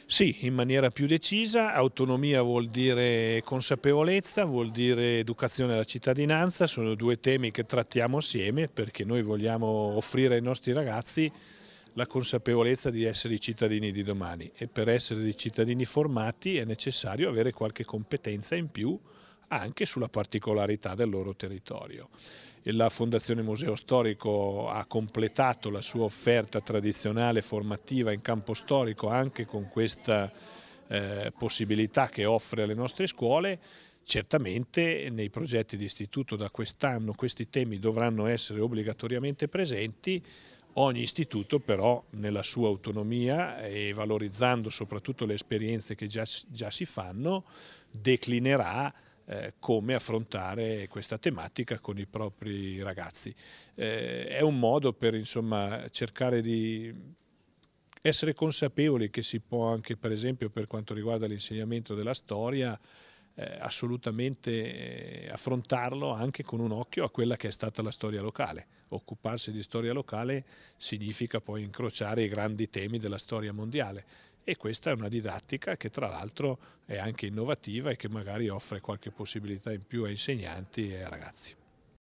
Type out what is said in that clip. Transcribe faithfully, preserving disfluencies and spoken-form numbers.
Sì, in maniera più decisa. Autonomia vuol dire consapevolezza, vuol dire educazione alla cittadinanza, sono due temi che trattiamo assieme perché noi vogliamo offrire ai nostri ragazzi la consapevolezza di essere i cittadini di domani e per essere dei cittadini formati è necessario avere qualche competenza in più anche sulla particolarità del loro territorio. La Fondazione Museo Storico ha completato la sua offerta tradizionale formativa in campo storico anche con questa eh, possibilità che offre alle nostre scuole. Certamente nei progetti di istituto da quest'anno questi temi dovranno essere obbligatoriamente presenti. Ogni istituto però nella sua autonomia e valorizzando soprattutto le esperienze che già, già si fanno declinerà eh, come affrontare questa tematica con i propri ragazzi. Eh, è un modo per insomma cercare di essere consapevoli che si può anche per esempio per quanto riguarda l'insegnamento della storia eh, assolutamente eh, affrontarlo anche con un occhio a quella che è stata la storia locale. Occuparsi di storia locale significa poi incrociare i grandi temi della storia mondiale e questa è una didattica che tra l'altro è anche innovativa e che magari offre qualche possibilità in più ai insegnanti e ai ragazzi.